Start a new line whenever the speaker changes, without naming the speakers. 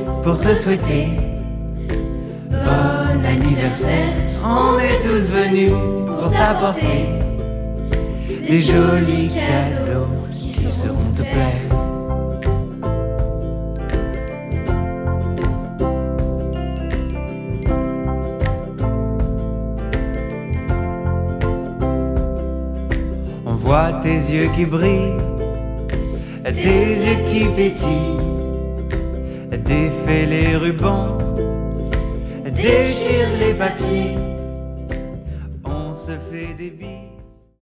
pour te souhaiter bon anniversaire. On est tous venus pour t'apporter des jolis cadeaux qui sauront te plaire. On voit tes yeux qui brillent, tes yeux qui pétillent. Défais les rubans, déchire les papiers, on se fait des billes.